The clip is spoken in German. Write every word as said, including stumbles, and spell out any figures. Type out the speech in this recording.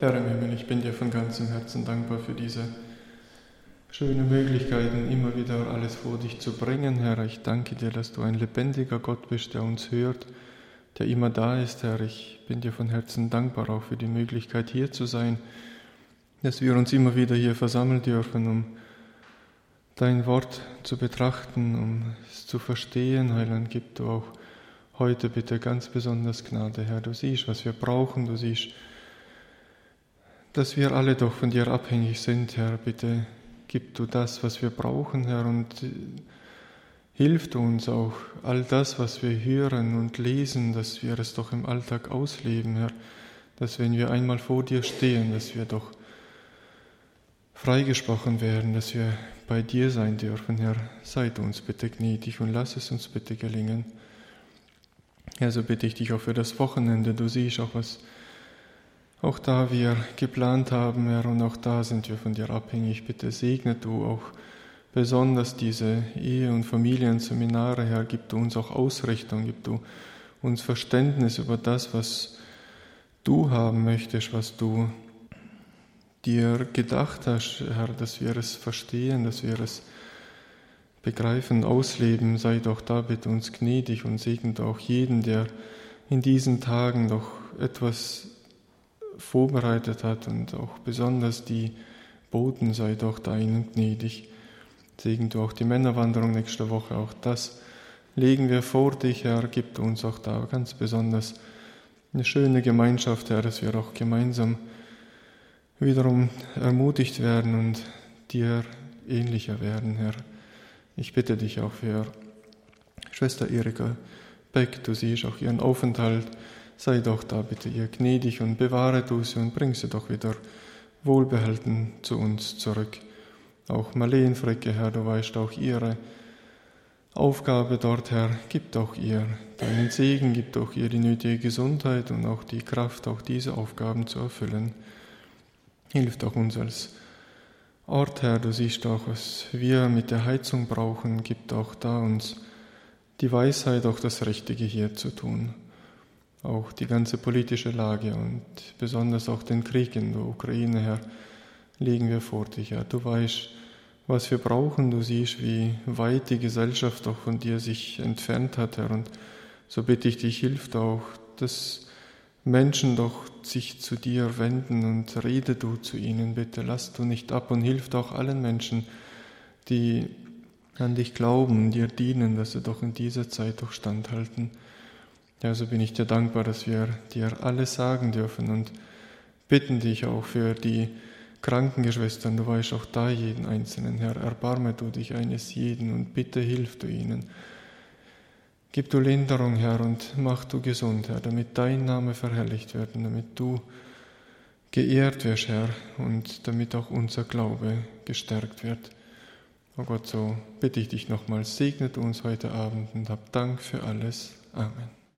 Herr im Himmel, ich bin dir von ganzem Herzen dankbar für diese schönen Möglichkeiten, immer wieder alles vor dich zu bringen. Herr, ich danke dir, dass du ein lebendiger Gott bist, der uns hört, der immer da ist. Herr, ich bin dir von Herzen dankbar auch für die Möglichkeit, hier zu sein, dass wir uns immer wieder hier versammeln dürfen, um dein Wort zu betrachten, um es zu verstehen. Heiland, gib du auch heute bitte ganz besonders Gnade, Herr. Du siehst, was wir brauchen, du siehst, dass wir alle doch von dir abhängig sind, Herr. Bitte gib du das, was wir brauchen, Herr, und hilf du uns auch, all das, was wir hören und lesen, dass wir es doch im Alltag ausleben, Herr. Dass wenn wir einmal vor dir stehen, dass wir doch freigesprochen werden, dass wir bei dir sein dürfen, Herr. Sei du uns bitte gnädig und lass es uns bitte gelingen. Herr, so bitte ich dich auch für das Wochenende. Du siehst auch, was auch da wir geplant haben, Herr, und auch da sind wir von dir abhängig. Bitte segne du auch besonders diese Ehe- und Familienseminare, Herr. Gib du uns auch Ausrichtung, gib du uns Verständnis über das, was du haben möchtest, was du dir gedacht hast, Herr, dass wir es verstehen, dass wir es begreifen, ausleben. Sei doch da bitte uns gnädig und segne auch jeden, der in diesen Tagen doch etwas vorbereitet hat, und auch besonders die Boten, sei doch da ihnen gnädig. Segne du auch die Männerwanderung nächste Woche, auch das legen wir vor dich, Herr. Gib uns auch da ganz besonders eine schöne Gemeinschaft, Herr, dass wir auch gemeinsam wiederum ermutigt werden und dir ähnlicher werden, Herr. Ich bitte dich auch für Schwester Erika Beck, du siehst auch ihren Aufenthalt. Sei doch da bitte ihr gnädig und bewahre du sie und bring sie doch wieder wohlbehalten zu uns zurück. Auch Marleen Fricke, Herr, du weißt auch ihre Aufgabe dort, Herr. Gib doch ihr deinen Segen, gib doch ihr die nötige Gesundheit und auch die Kraft, auch diese Aufgaben zu erfüllen. Hilf doch uns als Ort, Herr, du siehst auch, was wir mit der Heizung brauchen. Gib doch da uns die Weisheit, auch das Richtige hier zu tun. Auch die ganze politische Lage und besonders auch den Krieg in der Ukraine, Herr, legen wir vor dich, Herr. Du weißt, was wir brauchen. Du siehst, wie weit die Gesellschaft auch von dir sich entfernt hat, Herr. Und so bitte ich dich, hilf auch, dass Menschen doch sich zu dir wenden und rede du zu ihnen, bitte. Lass du nicht ab und hilf auch allen Menschen, die an dich glauben und dir dienen, dass sie doch in dieser Zeit doch standhalten. Ja, so bin ich dir dankbar, dass wir dir alles sagen dürfen und bitten dich auch für die Krankengeschwistern. Du weißt auch da jeden Einzelnen, Herr. Erbarme du dich eines jeden und bitte hilf du ihnen. Gib du Linderung, Herr, und mach du gesund, Herr, damit dein Name verherrlicht wird und damit du geehrt wirst, Herr, und damit auch unser Glaube gestärkt wird. Oh Gott, so bitte ich dich nochmals, segnet uns heute Abend und hab Dank für alles. Amen.